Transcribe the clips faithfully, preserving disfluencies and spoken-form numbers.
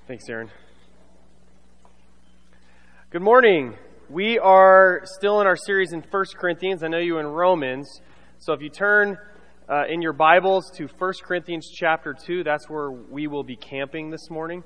Thanks, Aaron. Good morning. We are still in our series in First Corinthians. I know you in Romans. So if you turn uh, in your Bibles to First Corinthians chapter two, that's where we will be camping this morning.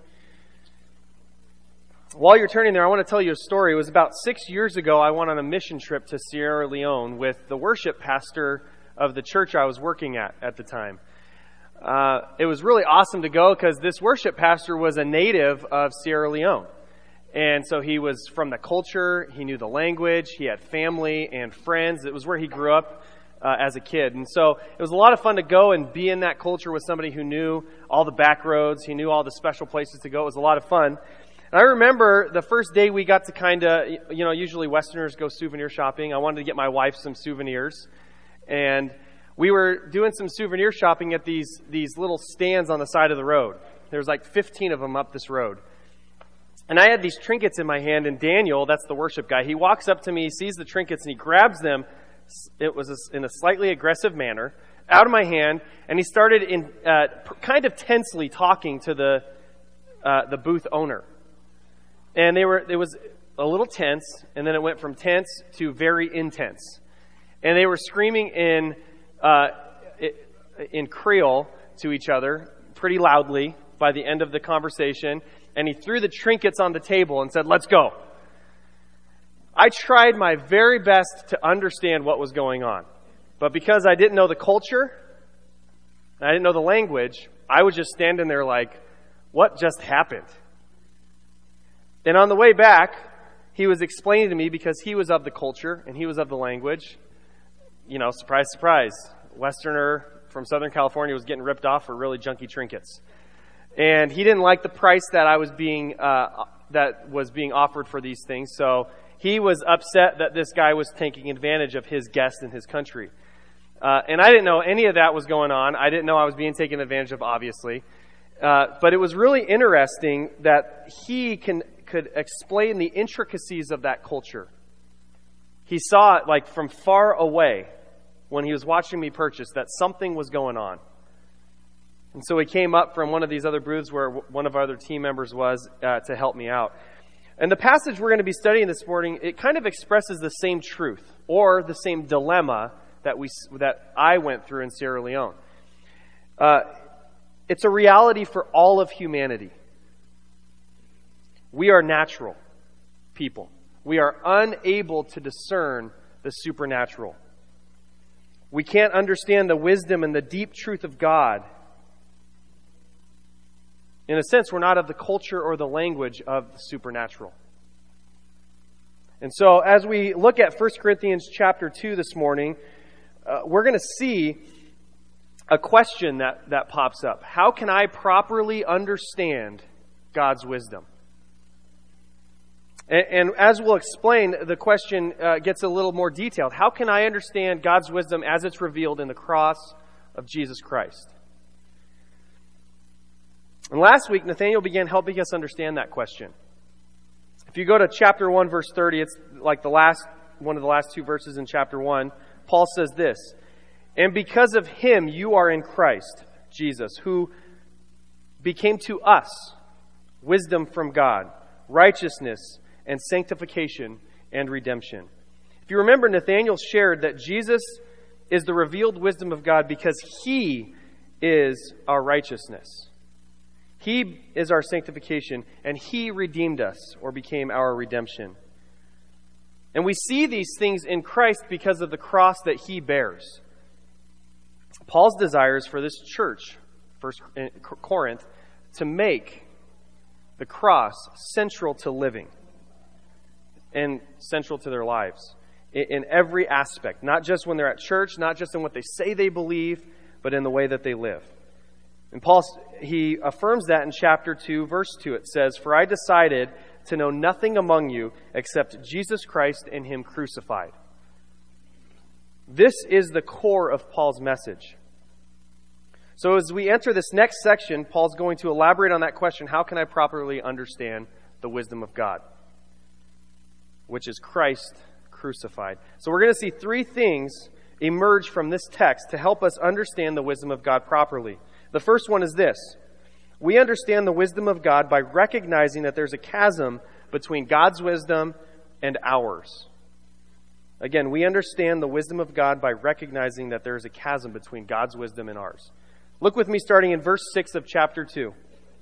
While you're turning there, I want to tell you a story. It was about six years ago, I went on a mission trip to Sierra Leone with the worship pastor of the church I was working at at the time. Uh, it was really awesome to go because this worship pastor was a native of Sierra Leone. And so he was from the culture, he knew the language, he had family and friends. It was where he grew up uh, as a kid. And so it was a lot of fun to go and be in that culture with somebody who knew all the back roads, he knew all the special places to go. It was a lot of fun. And I remember the first day we got to kind of, you know, usually Westerners go souvenir shopping. I wanted to get my wife some souvenirs. And we were doing some souvenir shopping at these these little stands on the side of the road. There's like fifteen of them up this road. And I had these trinkets in my hand, and Daniel, that's the worship guy, he walks up to me, sees the trinkets, and he grabs them, it was a, in a slightly aggressive manner, out of my hand, and he started in uh, kind of tensely talking to the uh, the booth owner. And they were it was a little tense, and then it went from tense to very intense. And they were screaming in Uh, in Creole to each other pretty loudly by the end of the conversation, and he threw the trinkets on the table and said, "Let's go." I tried my very best to understand what was going on, but because I didn't know the culture, and I didn't know the language, I was just standing there like, what just happened? And on the way back, he was explaining to me, because he was of the culture and he was of the language. You know, surprise, surprise, Westerner from Southern California was getting ripped off for really junky trinkets. And he didn't like the price that I was being, uh, that was being offered for these things. So he was upset that this guy was taking advantage of his guest in his country. Uh, and I didn't know any of that was going on. I didn't know I was being taken advantage of, obviously. Uh, but it was really interesting that he can, could explain the intricacies of that culture. He saw it like from far away when he was watching me purchase that something was going on. And so he came up from one of these other booths where one of our other team members was uh, to help me out. And the passage we're going to be studying this morning, it kind of expresses the same truth or the same dilemma that we that I went through in Sierra Leone. Uh, it's a reality for all of humanity. We are natural people. We are unable to discern the supernatural. We can't understand the wisdom and the deep truth of God. In a sense, we're not of the culture or the language of the supernatural. And so as we look at First Corinthians chapter two this morning, uh, we're going to see a question that, that pops up. How can I properly understand God's wisdom? And as we'll explain, the question uh, gets a little more detailed. How can I understand God's wisdom as it's revealed in the cross of Jesus Christ? And last week, Nathaniel began helping us understand that question. If you go to chapter one, verse thirty, it's like the last one of the last two verses in chapter one. Paul says this, "And because of him you are in Christ, Jesus, who became to us wisdom from God, righteousness, and sanctification and redemption." If you remember, Nathaniel shared that Jesus is the revealed wisdom of God because he is our righteousness. He is our sanctification, and he redeemed us or became our redemption. And we see these things in Christ because of the cross that he bears. Paul's desire is for this church, First Corinth, to make the cross central to living and central to their lives in, in every aspect, not just when they're at church, not just in what they say they believe, but in the way that they live. And Paul, he affirms that in chapter two, verse two. It says, "For I decided to know nothing among you except Jesus Christ and him crucified." This is the core of Paul's message. So as we enter this next section, Paul's going to elaborate on that question, how can I properly understand the wisdom of God? Which is Christ crucified. So we're going to see three things emerge from this text to help us understand the wisdom of God properly. The first one is this: We understand the wisdom of God by recognizing that there's a chasm between God's wisdom and ours. Again, we understand the wisdom of God by recognizing that there is a chasm between God's wisdom and ours. Look with me starting in verse six of chapter two.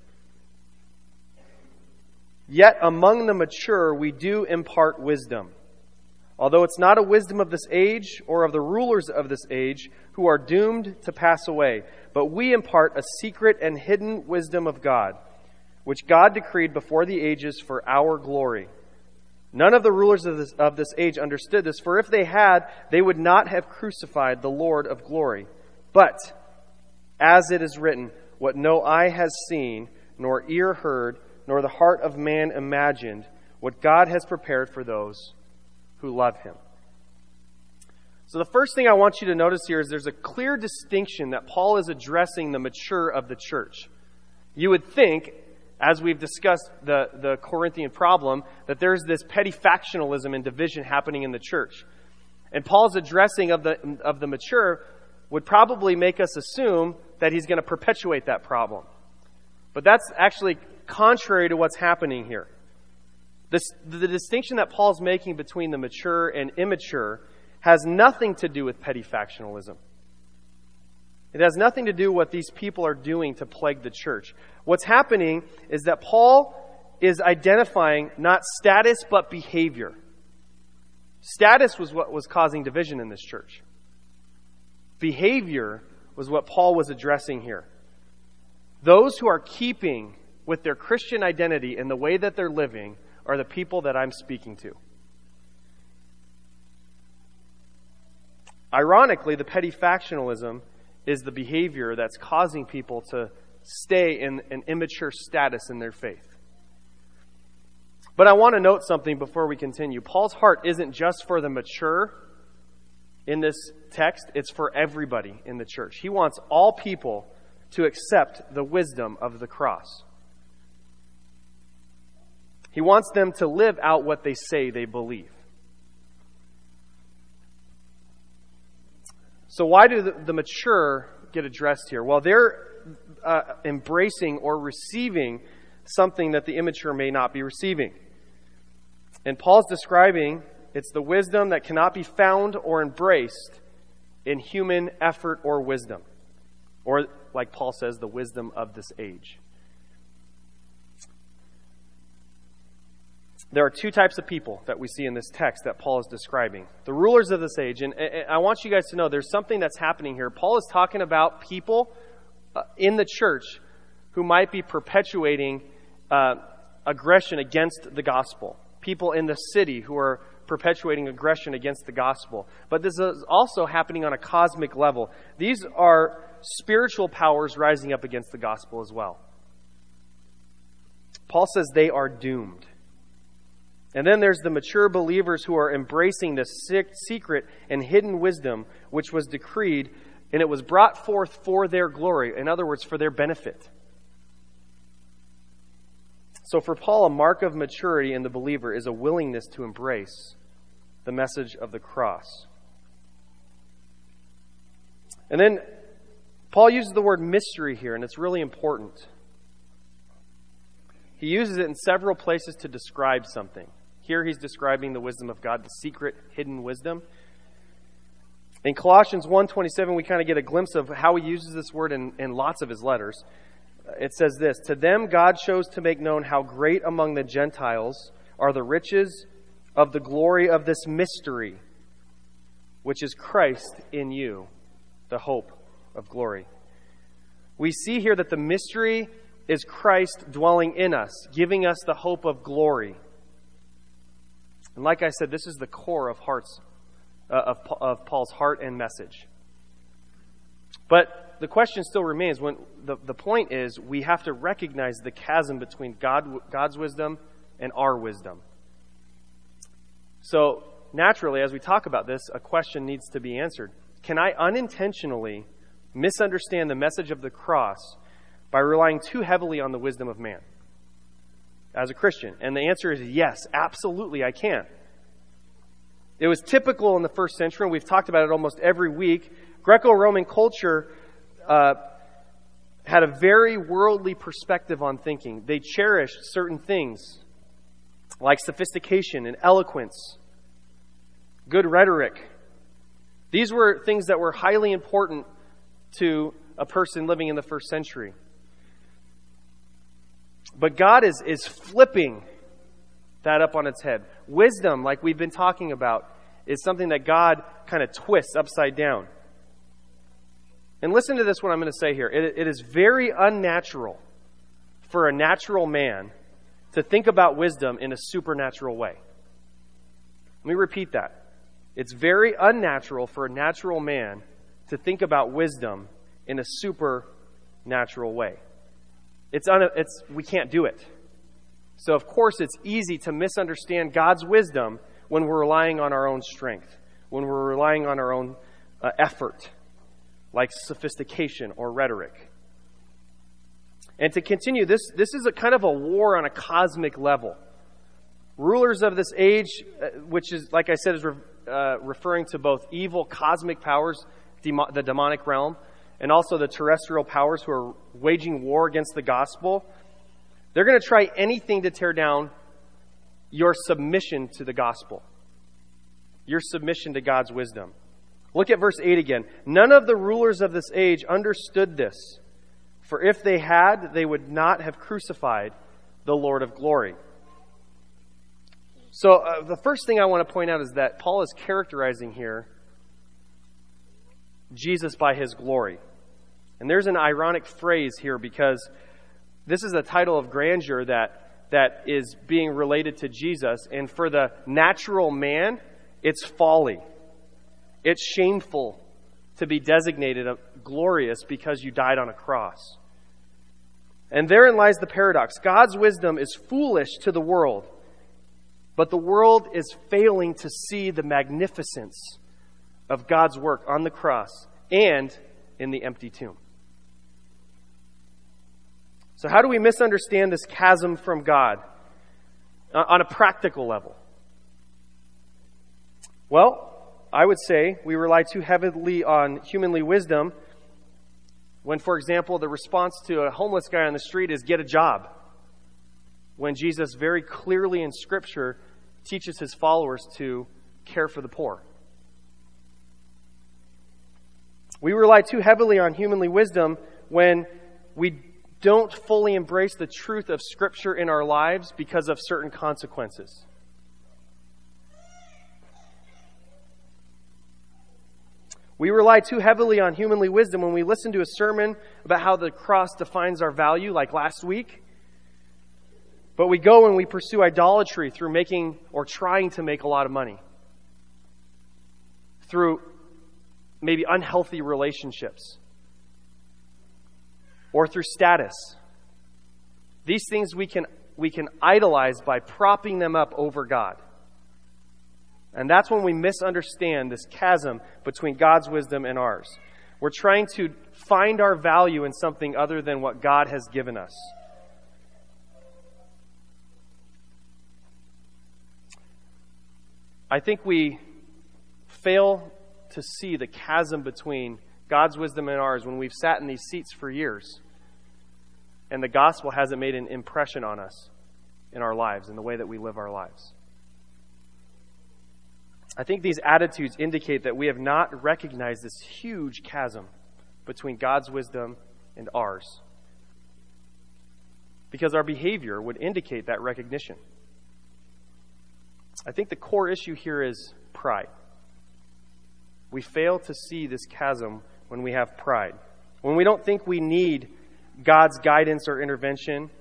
Yet among the mature we do impart wisdom, although it's not a wisdom of this age or of the rulers of this age who are doomed to pass away, but we impart a secret and hidden wisdom of God, which God decreed before the ages for our glory. None of the rulers of this, of this age understood this, for if they had, they would not have crucified the Lord of glory. But, as it is written, what no eye has seen, nor ear heard, nor the heart of man imagined, what God has prepared for those who love Him. So the first thing I want you to notice here is there's a clear distinction that Paul is addressing the mature of the church. You would think, as we've discussed the, the Corinthian problem, that there's this petty factionalism and division happening in the church. And Paul's addressing of the, of the mature would probably make us assume that he's going to perpetuate that problem. But that's actually contrary to what's happening here. This, the distinction that Paul's making between the mature and immature has nothing to do with petty factionalism. It has nothing to do with what these people are doing to plague the church. What's happening is that Paul is identifying not status but behavior. Status was what was causing division in this church. Behavior was what Paul was addressing here. Those who are keeping with their Christian identity and the way that they're living are the people that I'm speaking to. Ironically, the petty factionalism is the behavior that's causing people to stay in an immature status in their faith. But I want to note something before we continue. Paul's heart isn't just for the mature in this text, it's for everybody in the church. He wants all people to accept the wisdom of the cross. He wants them to live out what they say they believe. So why do the, the mature get addressed here? Well, they're uh, embracing or receiving something that the immature may not be receiving. And Paul's describing it's the wisdom that cannot be found or embraced in human effort or wisdom. Or, like Paul says, the wisdom of this age. There are two types of people that we see in this text that Paul is describing. The rulers of this age. And I want you guys to know there's something that's happening here. Paul is talking about people in the church who might be perpetuating uh, aggression against the gospel. People in the city who are perpetuating aggression against the gospel. But this is also happening on a cosmic level. These are spiritual powers rising up against the gospel as well. Paul says they are doomed. And then there's the mature believers who are embracing the secret and hidden wisdom which was decreed, and it was brought forth for their glory. In other words, for their benefit. So for Paul, a mark of maturity in the believer is a willingness to embrace the message of the cross. And then Paul uses the word mystery here, and it's really important. He uses it in several places to describe something. Here he's describing the wisdom of God, the secret, hidden wisdom. In Colossians one twenty-seven, we kind of get a glimpse of how he uses this word in, in lots of his letters. It says this, "To them God chose to make known how great among the Gentiles are the riches of the glory of this mystery, which is Christ in you, the hope of glory." We see here that the mystery is Christ dwelling in us, giving us the hope of glory. And like I said, this is the core of hearts uh, of, of Paul's heart and message. But the question still remains. When the, the point is, we have to recognize the chasm between God, God's wisdom and our wisdom. So naturally, as we talk about this, a question needs to be answered. Can I unintentionally misunderstand the message of the cross by relying too heavily on the wisdom of man as a Christian? And the answer is yes, absolutely I can. It was typical in the first century, and we've talked about it almost every week. Greco-Roman culture uh, had a very worldly perspective on thinking. They cherished certain things like sophistication and eloquence, good rhetoric. These were things that were highly important to a person living in the first century. But God is, is flipping that up on its head. Wisdom, like we've been talking about, is something that God kind of twists upside down. And listen to this, what I'm going to say here. It, it is very unnatural for a natural man to think about wisdom in a supernatural way. Let me repeat that. It's very unnatural for a natural man to think about wisdom in a supernatural way. It's, un, it's we can't do it. So, of course, it's easy to misunderstand God's wisdom when we're relying on our own strength, when we're relying on our own uh, effort, like sophistication or rhetoric. And to continue, this, this is a kind of a war on a cosmic level. Rulers of this age, uh, which is, like I said, is re, uh, referring to both evil cosmic powers, demo, the demonic realm, and also the terrestrial powers who are waging war against the gospel. They're going to try anything to tear down your submission to the gospel, your submission to God's wisdom. Look at verse eight again. None of the rulers of this age understood this, for if they had, they would not have crucified the Lord of glory. So uh, the first thing I want to point out is that Paul is characterizing here Jesus by his glory. And there's an ironic phrase here because this is a title of grandeur that, that is being related to Jesus. And for the natural man, it's folly. It's shameful to be designated glorious because you died on a cross. And therein lies the paradox. God's wisdom is foolish to the world, but the world is failing to see the magnificence of God's work on the cross and in the empty tomb. So how do we misunderstand this chasm from God uh, on a practical level? Well, I would say we rely too heavily on humanly wisdom when, for example, the response to a homeless guy on the street is get a job, when Jesus very clearly in Scripture teaches his followers to care for the poor. We rely too heavily on humanly wisdom when we don't fully embrace the truth of Scripture in our lives because of certain consequences. We rely too heavily on humanly wisdom when we listen to a sermon about how the cross defines our value, like last week. But we go and we pursue idolatry through making or trying to make a lot of money. Through maybe unhealthy relationships. Or through status. These things we can we can idolize by propping them up over God. And that's when we misunderstand this chasm between God's wisdom and ours. We're trying to find our value in something other than what God has given us. I think we fail to see the chasm between God's wisdom and ours when we've sat in these seats for years and the gospel hasn't made an impression on us in our lives, in the way that we live our lives. I think these attitudes indicate that we have not recognized this huge chasm between God's wisdom and ours, because our behavior would indicate that recognition. I think the core issue here is pride. We fail to see this chasm when we have pride. When we don't think we need God's guidance or intervention,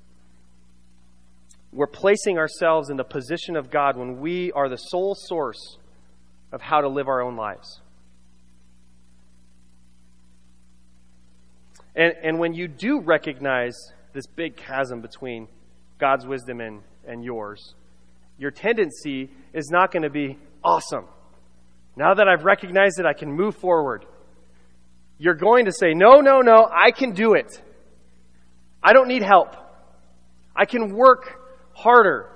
we're placing ourselves in the position of God when we are the sole source of how to live our own lives. And, and when you do recognize this big chasm between God's wisdom and, and yours, your tendency is not going to be, awesome. Now that I've recognized it, I can move forward. You're going to say, no, no, no, I can do it. I don't need help. I can work harder.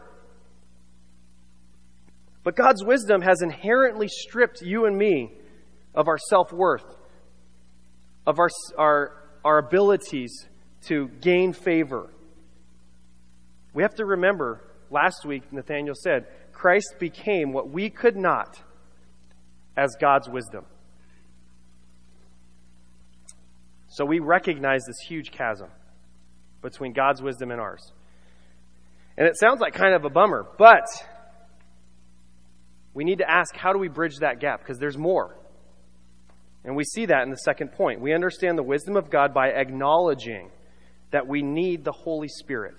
But God's wisdom has inherently stripped you and me of our self-worth, of our, our our abilities to gain favor. We have to remember, last week Nathaniel said, Christ became what we could not as God's wisdom. So we recognize this huge chasm between God's wisdom and ours. And it sounds like kind of a bummer, but we need to ask, how do we bridge that gap? Because there's more. And we see that in the second point. We understand the wisdom of God by acknowledging that we need the Holy Spirit.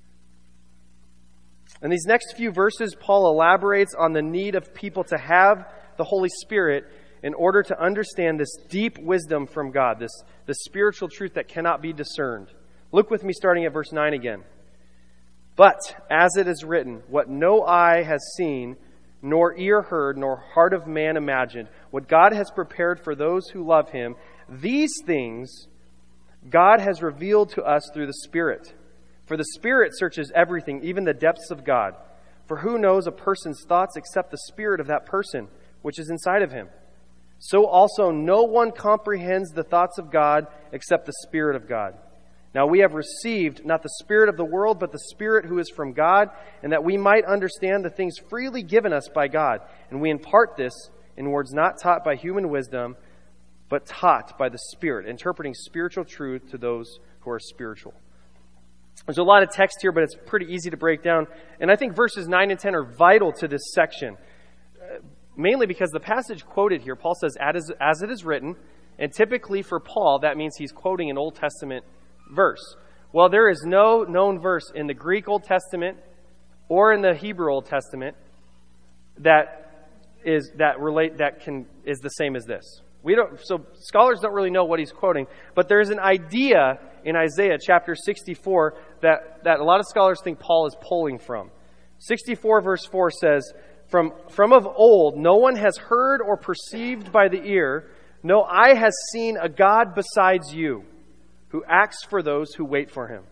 In these next few verses, Paul elaborates on the need of people to have the Holy Spirit in order to understand this deep wisdom from God, this, this spiritual truth that cannot be discerned. Look with me starting at verse nine again. But, as it is written, what no eye has seen, nor ear heard, nor heart of man imagined, what God has prepared for those who love Him, these things God has revealed to us through the Spirit. For the Spirit searches everything, even the depths of God. For who knows a person's thoughts except the spirit of that person, which is inside of him? So also no one comprehends the thoughts of God except the Spirit of God. Now we have received not the spirit of the world, but the Spirit who is from God, and that we might understand the things freely given us by God. And we impart this in words not taught by human wisdom, but taught by the Spirit, interpreting spiritual truth to those who are spiritual. There's a lot of text here, but it's pretty easy to break down. And I think verses nine and ten are vital to this section, uh, mainly because the passage quoted here, Paul says, as, as it is written, and typically for Paul, that means he's quoting an Old Testament verse. Well, there is no known verse in the Greek Old Testament or in the Hebrew Old Testament that is that relate that can is the same as this. We don't so scholars don't really know what he's quoting, but there's an idea in Isaiah chapter sixty-four that, that a lot of scholars think Paul is pulling from. sixty-four verse four says, From from of old no one has heard or perceived by the ear, no eye has seen a God besides you, who acts for those who wait for Him.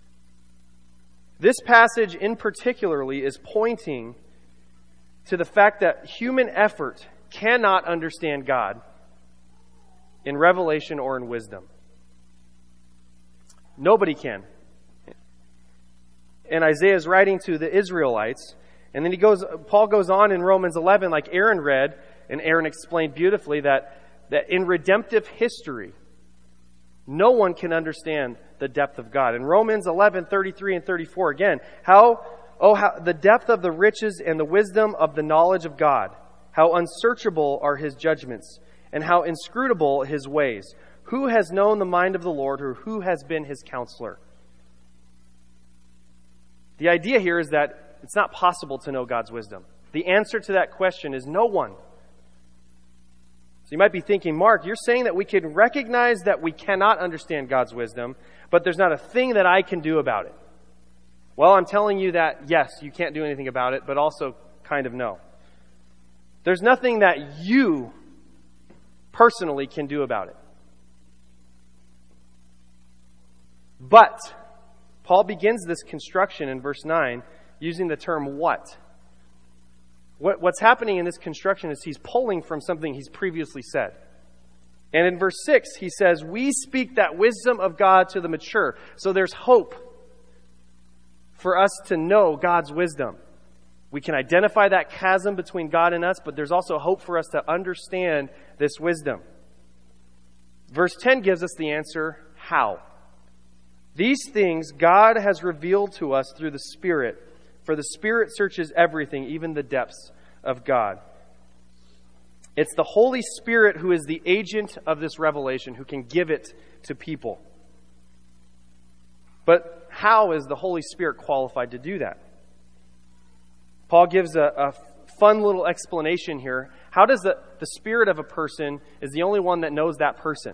This passage in particularly is pointing to the fact that human effort cannot understand God in revelation or in wisdom. Nobody can. And Isaiah is writing to the Israelites, and then he goes. Paul goes on in Romans eleven, like Aaron read, and Aaron explained beautifully that, that in redemptive history, no one can understand the depth of God. In Romans eleven, thirty-three and thirty-four, again, how, oh, how the depth of the riches and the wisdom of the knowledge of God. How unsearchable are His judgments, and how inscrutable His ways. Who has known the mind of the Lord, or who has been His counselor? The idea here is that it's not possible to know God's wisdom. The answer to that question is no one. So you might be thinking, Mark, you're saying that we can recognize that we cannot understand God's wisdom, but there's not a thing that I can do about it. Well, I'm telling you that, yes, you can't do anything about it, but also kind of no. There's nothing that you personally can do about it. But Paul begins this construction in verse nine using the term what. What, what's happening in this construction is he's pulling from something he's previously said. And in verse six, he says, we speak that wisdom of God to the mature. So there's hope for us to know God's wisdom. We can identify that chasm between God and us, but there's also hope for us to understand this wisdom. Verse ten gives us the answer, how? These things God has revealed to us through the Spirit, for the Spirit searches everything, even the depths of God. It's the Holy Spirit who is the agent of this revelation, who can give it to people. But how is the Holy Spirit qualified to do that? Paul gives a, a fun little explanation here. How does the, the spirit of a person is the only one that knows that person?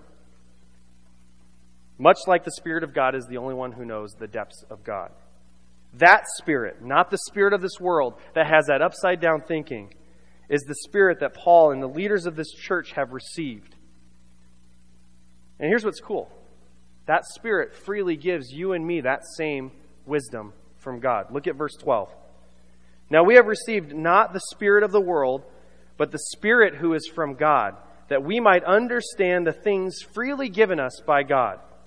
Much like the Spirit of God is the only one who knows the depths of God. That Spirit, not the spirit of this world that has that upside down thinking, is the Spirit that Paul and the leaders of this church have received. And here's what's cool. That Spirit freely gives you and me that same wisdom from God. Look at verse twelve. Now we have received not the spirit of the world, but the Spirit who is from God, that we might understand the things freely given us by God.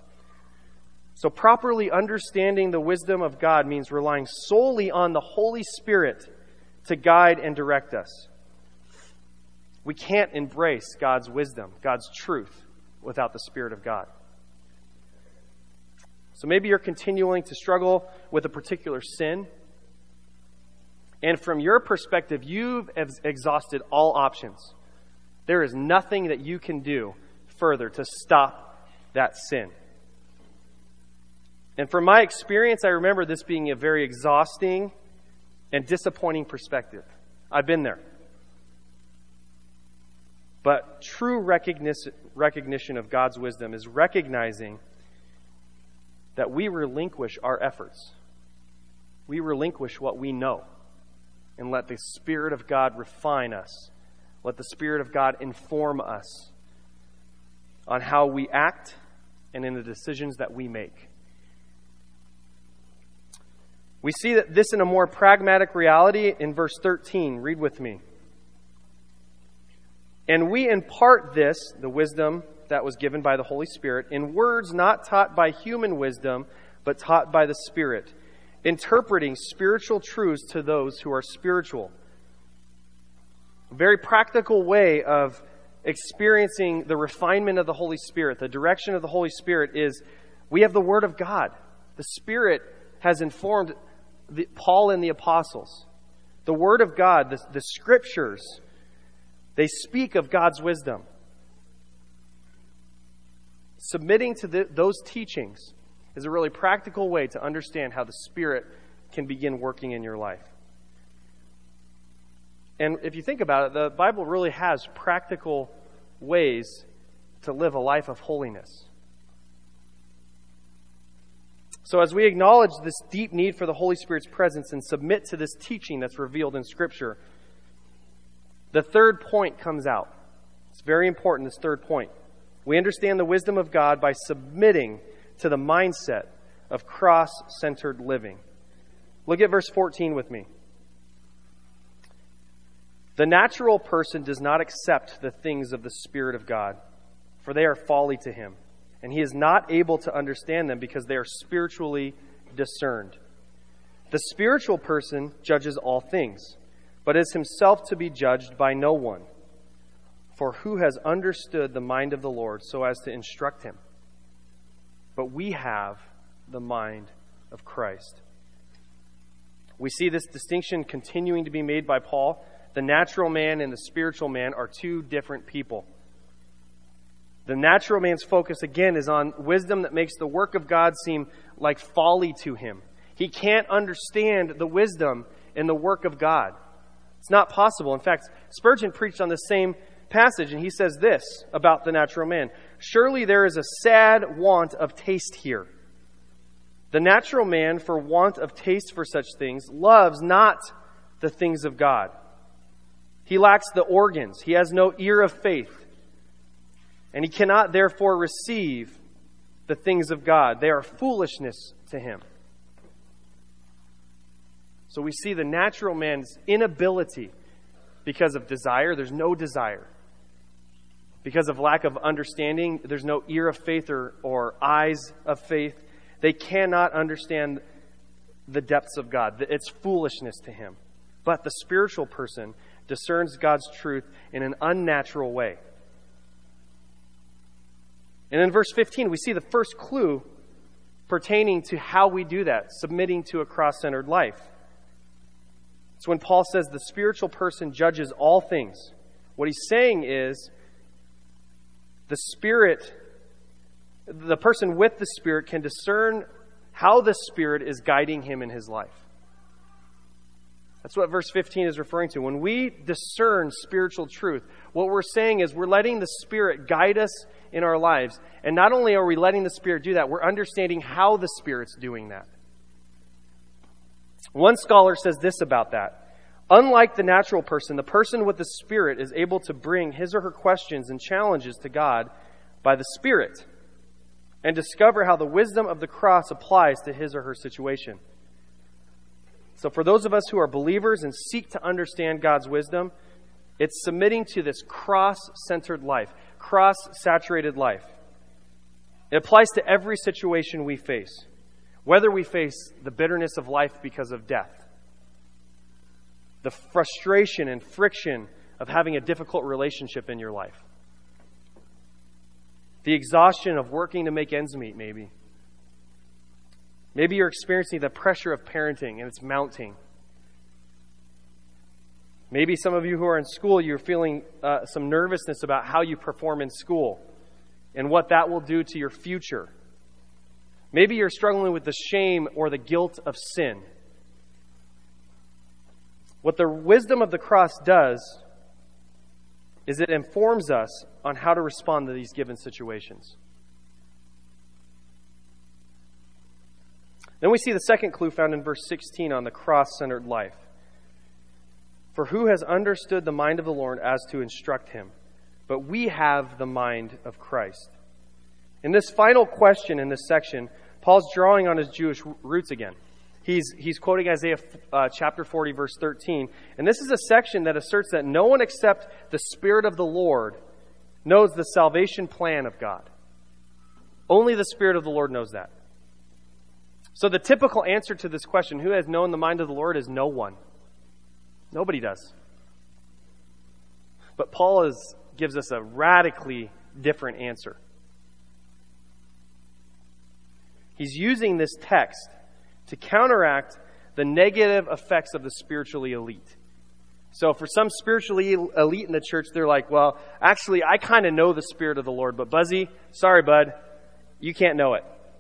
So properly understanding the wisdom of God means relying solely on the Holy Spirit to guide and direct us. We can't embrace God's wisdom, God's truth, without the Spirit of God. So maybe you're continuing to struggle with a particular sin, and from your perspective, you've ex- exhausted all options. There is nothing that you can do further to stop that sin. And from my experience, I remember this being a very exhausting and disappointing perspective. I've been there. But true recognition, recognition of God's wisdom is recognizing that we relinquish our efforts. We relinquish what we know and let the Spirit of God refine us. Let the Spirit of God inform us on how we act and in the decisions that we make. We see that this in a more pragmatic reality in verse thirteen. Read with me. And we impart this, the wisdom that was given by the Holy Spirit, in words not taught by human wisdom, but taught by the Spirit, interpreting spiritual truths to those who are spiritual. A very practical way of experiencing the refinement of the Holy Spirit, the direction of the Holy Spirit, is we have the Word of God. The Spirit has informed the, Paul and the apostles. The Word of God, the, the Scriptures, they speak of God's wisdom. Submitting to the, those teachings is a really practical way to understand how the Spirit can begin working in your life. And if you think about it, the Bible really has practical ways to live a life of holiness. So as we acknowledge this deep need for the Holy Spirit's presence and submit to this teaching that's revealed in Scripture, the third point comes out. It's very important, this third point. We understand the wisdom of God by submitting to the mindset of cross-centered living. Look at verse fourteen with me. The natural person does not accept the things of the Spirit of God, for they are folly to him, and he is not able to understand them because they are spiritually discerned. The spiritual person judges all things, but is himself to be judged by no one. For who has understood the mind of the Lord so as to instruct him? But we have the mind of Christ. We see this distinction continuing to be made by Paul. The natural man and the spiritual man are two different people. The natural man's focus, again, is on wisdom that makes the work of God seem like folly to him. He can't understand the wisdom in the work of God. It's not possible. In fact, Spurgeon preached on the same passage, and he says this about the natural man. Surely there is a sad want of taste here. The natural man, for want of taste for such things, loves not the things of God. He lacks the organs. He has no ear of faith. And he cannot therefore receive the things of God. They are foolishness to him. So we see the natural man's inability because of desire. There's no desire. Because of lack of understanding, there's no ear of faith or, or eyes of faith. They cannot understand the depths of God. It's foolishness to him. But the spiritual person discerns God's truth in an unnatural way. And in verse fifteen, we see the first clue pertaining to how we do that, submitting to a cross-centered life. It's when Paul says the spiritual person judges all things. What he's saying is the Spirit, the person with the Spirit can discern how the Spirit is guiding him in his life. That's what verse fifteen is referring to. When we discern spiritual truth, what we're saying is we're letting the Spirit guide us in our lives. And not only are we letting the Spirit do that, we're understanding how the Spirit's doing that. One scholar says this about that. Unlike the natural person, the person with the Spirit is able to bring his or her questions and challenges to God by the Spirit and discover how the wisdom of the cross applies to his or her situation. So for those of us who are believers and seek to understand God's wisdom, it's submitting to this cross-centered life, cross-saturated life. It applies to every situation we face, whether we face the bitterness of life because of death, the frustration and friction of having a difficult relationship in your life, the exhaustion of working to make ends meet, maybe. Maybe you're experiencing the pressure of parenting and it's mounting. Maybe some of you who are in school, you're feeling uh, some nervousness about how you perform in school and what that will do to your future. Maybe you're struggling with the shame or the guilt of sin. What the wisdom of the cross does is it informs us on how to respond to these given situations. Then we see the second clue found in verse sixteen on the cross-centered life. For who has understood the mind of the Lord as to instruct him? But we have the mind of Christ. In this final question in this section, Paul's drawing on his Jewish roots again. He's, he's quoting Isaiah uh, chapter forty, verse thirteen. And this is a section that asserts that no one except the Spirit of the Lord knows the salvation plan of God. Only the Spirit of the Lord knows that. So the typical answer to this question, who has known the mind of the Lord, is no one. Nobody does. But Paul is, gives us a radically different answer. He's using this text to counteract the negative effects of the spiritually elite. So for some spiritually elite in the church, they're like, well, actually, I kind of know the Spirit of the Lord, but Buzzy, sorry, bud, you can't know it.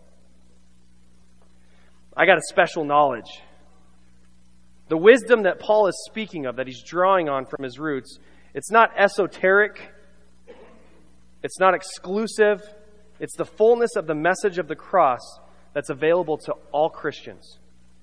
I got a special knowledge. The wisdom that Paul is speaking of, that he's drawing on from his roots, it's not esoteric. It's not exclusive. It's the fullness of the message of the cross that's available to all Christians.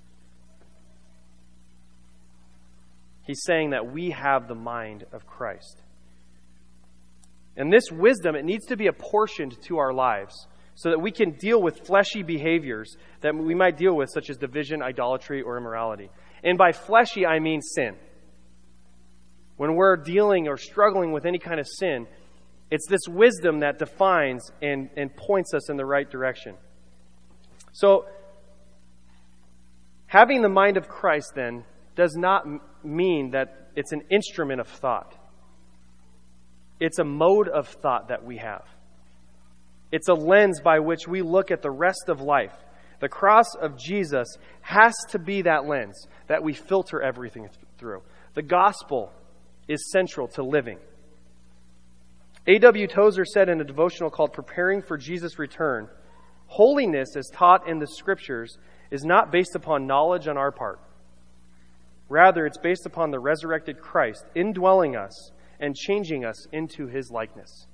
He's saying that we have the mind of Christ. And this wisdom, it needs to be apportioned to our lives so that we can deal with fleshy behaviors that we might deal with, such as division, idolatry, or immorality. And by fleshy, I mean sin. When we're dealing or struggling with any kind of sin, it's this wisdom that defines and, and points us in the right direction. So, having the mind of Christ, then, does not m- mean that it's an instrument of thought. It's a mode of thought that we have. It's a lens by which we look at the rest of life. The cross of Jesus has to be that lens that we filter everything th- through. The gospel is central to living. A W Tozer said in a devotional called Preparing for Jesus' Return, holiness, as taught in the Scriptures, is not based upon knowledge on our part. Rather, it's based upon the resurrected Christ indwelling us and changing us into His likeness.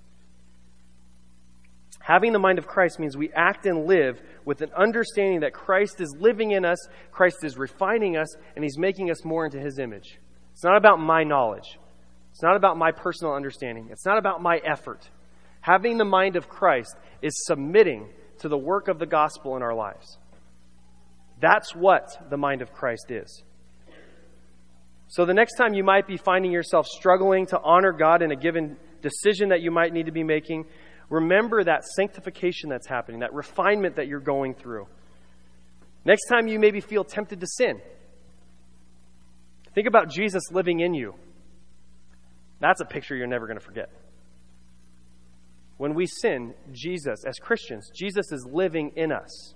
Having the mind of Christ means we act and live with an understanding that Christ is living in us, Christ is refining us, and He's making us more into His image. It's not about my knowledge. It's not about my personal understanding. It's not about my effort. Having the mind of Christ is submitting to the work of the gospel in our lives. That's what the mind of Christ is. So the next time you might be finding yourself struggling to honor God in a given decision that you might need to be making, remember that sanctification that's happening, that refinement that you're going through. Next time you maybe feel tempted to sin, think about Jesus living in you. That's a picture you're never going to forget. When we sin, Jesus, as Christians, Jesus is living in us,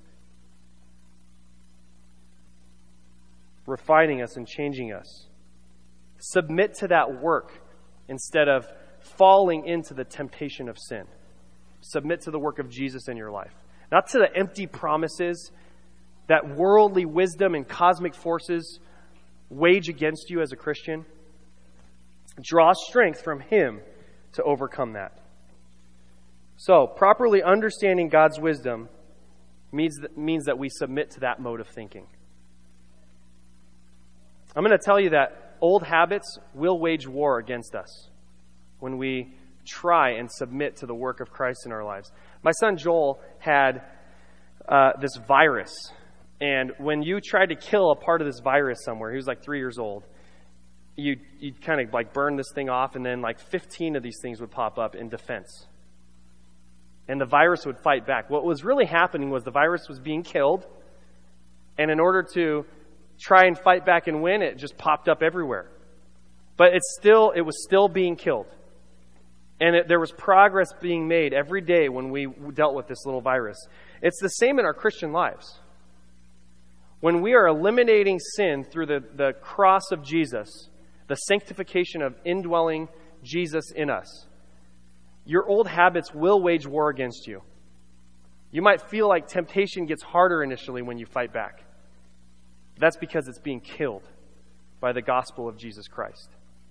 refining us and changing us. Submit to that work instead of falling into the temptation of sin. Submit to the work of Jesus in your life. Not to the empty promises that worldly wisdom and cosmic forces wage against you as a Christian. Draw strength from Him to overcome that. So, properly understanding God's wisdom means that, means that we submit to that mode of thinking. I'm going to tell you that old habits will wage war against us when we try and submit to the work of Christ in our lives. My son Joel had uh, this virus, and when you tried to kill a part of this virus somewhere, he was like three years old, you you kind of like burn this thing off, and then like fifteen of these things would pop up in defense. and the virus would fight back. What was really happening was the virus was being killed, and in order to try and fight back and win, it just popped up everywhere. But it's still, it was still being killed. And it, there was progress being made every day when we dealt with this little virus. It's the same in our Christian lives. When we are eliminating sin through the, the cross of Jesus, the sanctification of indwelling Jesus in us, your old habits will wage war against you. You might feel like temptation gets harder initially when you fight back. That's because it's being killed by the gospel of Jesus Christ.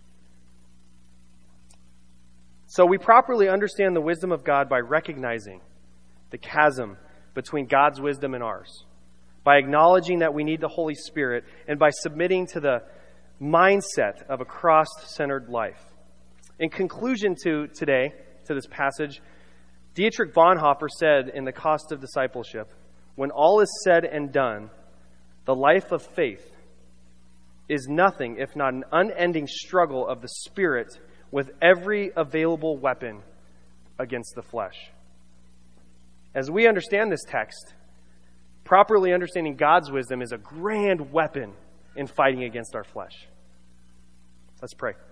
So we properly understand the wisdom of God by recognizing the chasm between God's wisdom and ours, by acknowledging that we need the Holy Spirit, and by submitting to the mindset of a cross-centered life. In conclusion to today, to this passage, Dietrich Bonhoeffer said in The Cost of Discipleship, "When all is said and done, the life of faith is nothing if not an unending struggle of the Spirit with every available weapon against the flesh." As we understand this text, properly understanding God's wisdom is a grand weapon in fighting against our flesh. Let's pray.